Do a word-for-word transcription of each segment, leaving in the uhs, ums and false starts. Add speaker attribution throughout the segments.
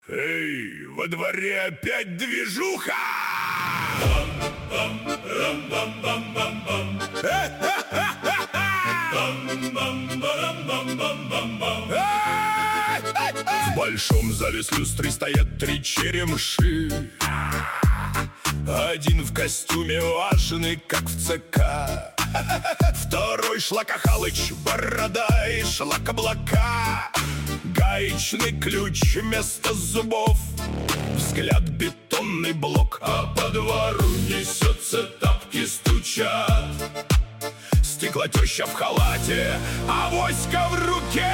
Speaker 1: Эй, во дворе опять движуха! В большом зале с люстрой стоят три черемши. Один в костюме важный, как в ЦК. Второй Шлакохалыч, борода и шлак-облака. Гаечный ключ вместо зубов, взгляд бетонный блок. А по двору несется, тапки стучат. Стеклотеща в халате, авоська в руке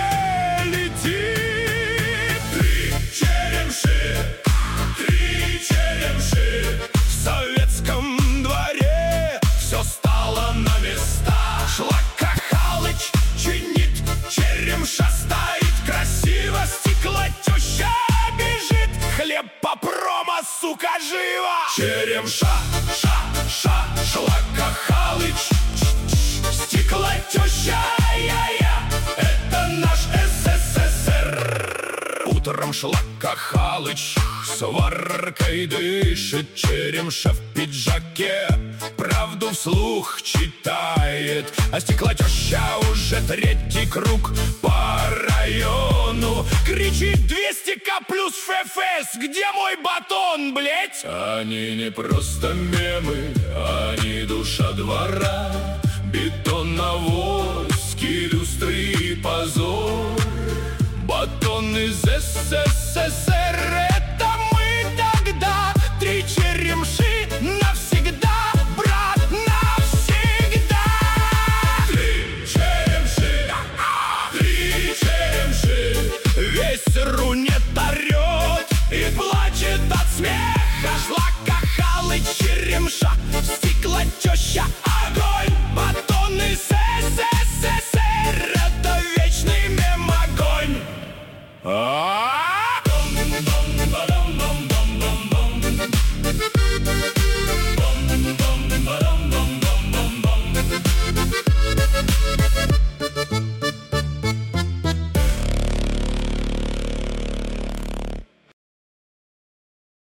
Speaker 1: летит. Три черемши, три черемши. В советском дворе все стало на места. Шлакохалыч чинит, черемша стоит красиво. Стеклотеща бежит, хлеб по промо, сука, живо. Черемша, ша, ша, Шлакохалыч. Стеклотеща, я-я, это наш СССР. Утром Шлакохалыч сваркой дышит. Черемша в пиджаке правду вслух читает. А стеклотеща уже третий круг по району кричит: двести ка плюс ФФС, где мой батон, блять? Они не просто мемы, они душа двора. Бетон, авоськи, люстры и позор. Батон из СССР.